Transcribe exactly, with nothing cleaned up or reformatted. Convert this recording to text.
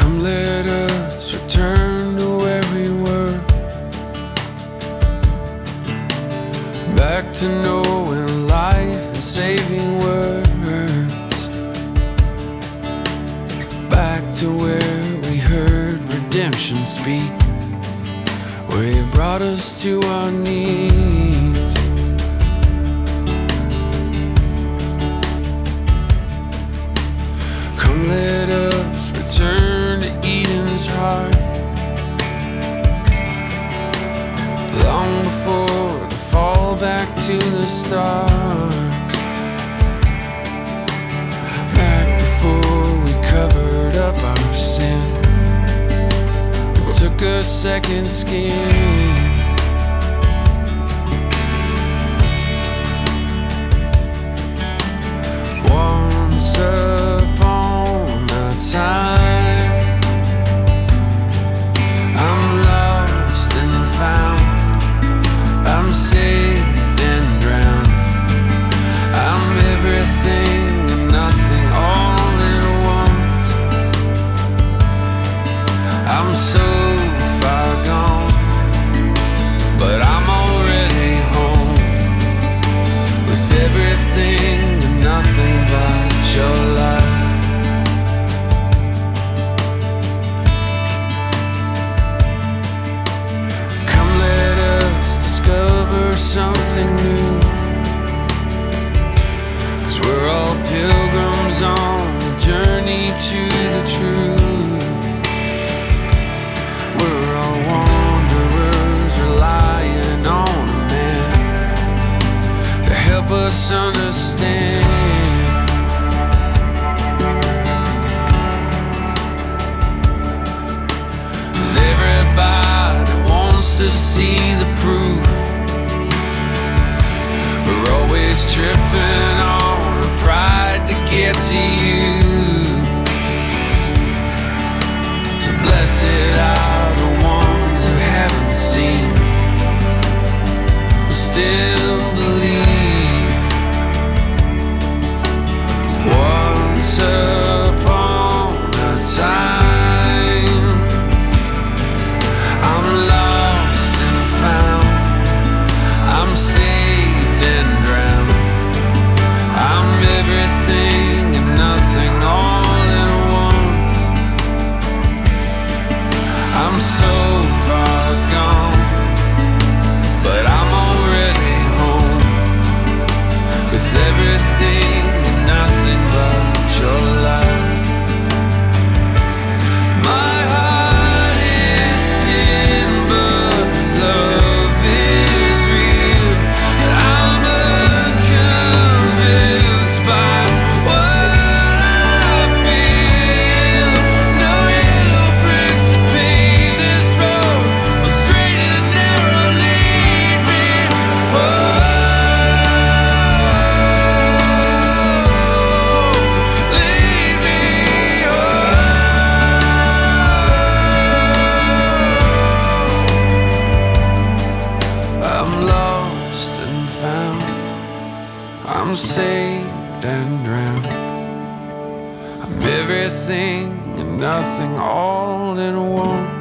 Come, let us return to where we were, back to knowing life and saving words, back to where we heard redemption speak, where it brought us to our knees. Come, let us return to Eden's heart, long before the fall, back to the start, back before we covered up our sin and took a second skin. Once upon a time, I'm lost and found, I'm saved and drowned, I'm everything and nothing all at once. I'm so far gone, but I'm already home, with everything and nothing but your light. Come, let us discover something new, 'cause we're all pilgrims on the journey to the truth. We're all wanderers relying on a man to help us understand. 'Cause everybody wants to see the proof, we're always tripping on our pride to get to you. So blessed are the ones who haven't seen, but still believe. Once upon a time, I'm lost and found, I'm saved and drowned, I'm everything and nothing all at once. I'm so far gone, but I'm already home, with everything and nothing but your light. My heart is timber, love is real, and I'm convinced by what I feel. No yellow bricks to pave this road, will straight and narrow lead me home. Lead me home. I'm lost and found, I'm saved and drowned, I'm everything and nothing all in one.